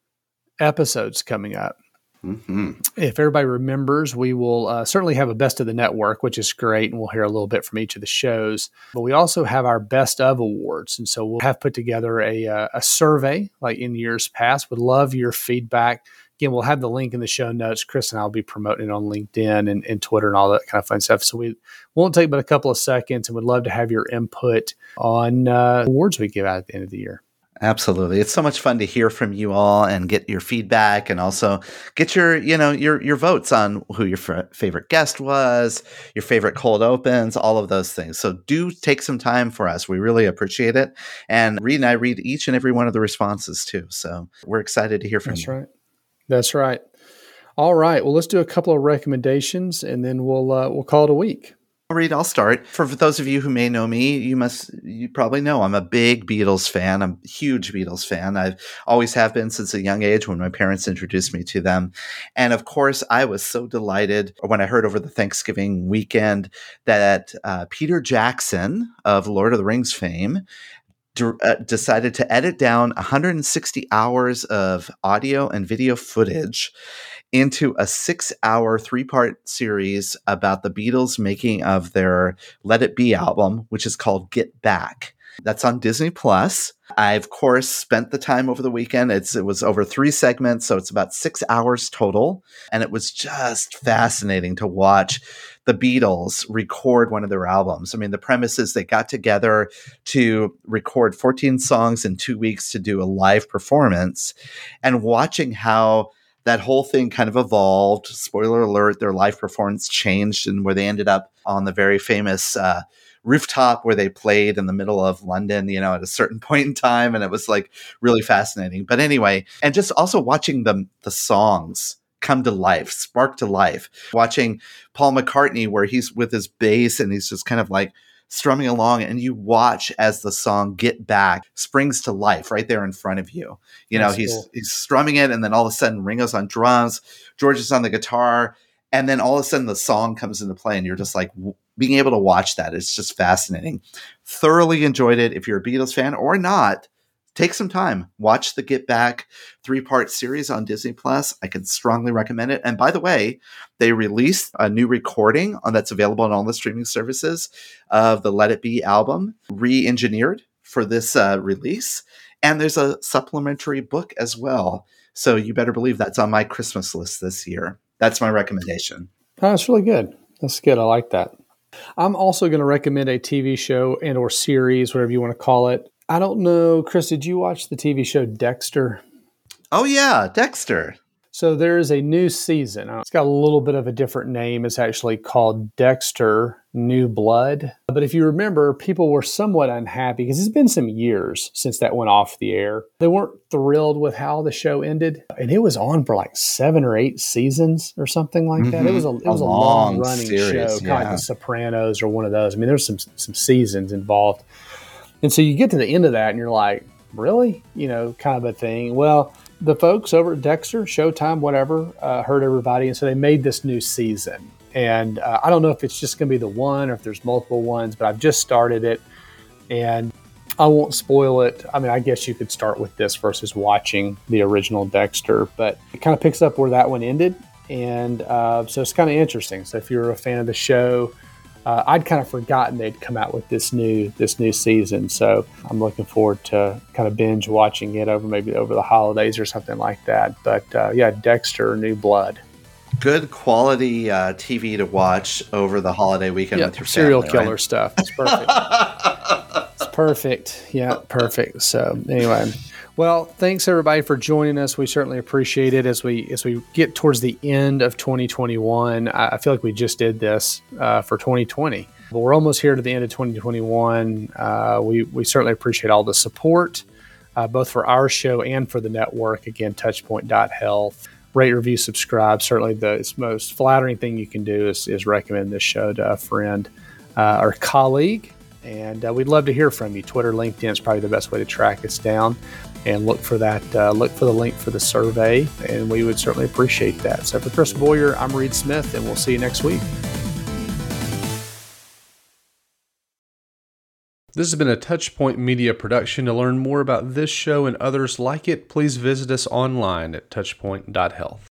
episodes coming up. Mm-hmm. If everybody remembers, we will uh, certainly have a best of the network, which is great, and we'll hear a little bit from each of the shows. But we also have our best of awards, and so we'll have put together a, uh, a survey like in years past. Would love your feedback. Again, we'll have the link in the show notes. Chris and I will be promoting it on LinkedIn and, and Twitter and all that kind of fun stuff. So we won't take but a couple of seconds, and would love to have your input on uh, awards we give out at the end of the year. Absolutely. It's so much fun to hear from you all and get your feedback, and also get your, you know, your, your votes on who your f- favorite guest was, your favorite cold opens, all of those things. So do take some time for us. We really appreciate it. And Reed and I read each and every one of the responses too. So we're excited to hear from That's you. That's right. That's right. All right. Well, let's do a couple of recommendations, and then we'll, uh, we'll call it a week. Reed, I'll start. For those of you who may know me, you must, you probably know I'm a big Beatles fan. I'm a huge Beatles fan. I've always have been since a young age when my parents introduced me to them. And of course, I was so delighted when I heard over the Thanksgiving weekend that uh, Peter Jackson of Lord of the Rings fame d- uh, decided to edit down one hundred sixty hours of audio and video footage into a six-hour, three-part series about the Beatles making of their Let It Be album, which is called Get Back. That's on Disney Plus. I, of course, spent the time over the weekend. It's, it was over three segments, so it's about six hours total. And it was just fascinating to watch the Beatles record one of their albums. I mean, the premise is they got together to record fourteen songs in two weeks to do a live performance, and watching how that whole thing kind of evolved. Spoiler alert, their live performance changed, and where they ended up on the very famous uh, rooftop where they played in the middle of London, you know, at a certain point in time. And it was like really fascinating. But anyway, and just also watching them, the songs come to life, spark to life. Watching Paul McCartney where he's with his bass and he's just kind of like strumming along, and you watch as the song Get Back springs to life right there in front of you. You know, That's he's cool. he's strumming it, and then all of a sudden Ringo's on drums, George is on the guitar, and then all of a sudden the song comes into play, and you're just like w- being able to watch that. It's just fascinating. Thoroughly enjoyed it. If you're a Beatles fan or not, take some time. Watch the Get Back three-part series on Disney Plus. I can strongly recommend it. And by the way, they released a new recording on, that's available on all the streaming services of the Let It Be album, re-engineered for this uh, release. And there's a supplementary book as well. So you better believe that's on my Christmas list this year. That's my recommendation. Oh, that's really good. That's good. I like that. I'm also going to recommend a T V show and or series, whatever you want to call it. I don't know, Chris, did you watch the T V show Dexter? Oh, yeah, Dexter. So there is a new season. It's got a little bit of a different name. It's actually called Dexter New Blood. But if you remember, people were somewhat unhappy because it's been some years since that went off the air. They weren't thrilled with how the show ended. And it was on for like seven or eight seasons or something like that. Mm-hmm. It was a, it was a, a long, long-running series, show, kind yeah. of like The Sopranos or one of those. I mean, there's some some seasons involved. And so you get to the end of that and you're like, really? You know, kind of a thing. Well, the folks over at Dexter, Showtime, whatever, uh, heard everybody. And so they made this new season. And uh, I don't know if it's just going to be the one or if there's multiple ones, but I've just started it. And I won't spoil it. I mean, I guess you could start with this versus watching the original Dexter. But it kind of picks up where that one ended. And uh, so it's kind of interesting. So if you're a fan of the show, Uh, I'd kind of forgotten they'd come out with this new this new season, so I'm looking forward to kind of binge watching it over maybe over the holidays or something like that. But uh, yeah, Dexter, New Blood. Good quality uh, T V to watch over the holiday weekend yeah, with your serial family, killer right? stuff. It's perfect. It's perfect. Yeah, perfect. So anyway. Well, thanks everybody for joining us. We certainly appreciate it as we as we get towards the end of twenty twenty-one. I, I feel like we just did this uh, for twenty twenty. But we're almost here to the end of twenty twenty-one. Uh, we, we certainly appreciate all the support, uh, both for our show and for the network. Again, touchpoint dot health. Rate, review, subscribe. Certainly the most flattering thing you can do is, is recommend this show to a friend uh, or colleague. And uh, we'd love to hear from you. Twitter, LinkedIn is probably the best way to track us down. And look for that. Uh, look for the link for the survey, and we would certainly appreciate that. So for Chris Boyer, I'm Reed Smith, and we'll see you next week. This has been a Touchpoint Media production. To learn more about this show and others like it, please visit us online at touchpoint dot health.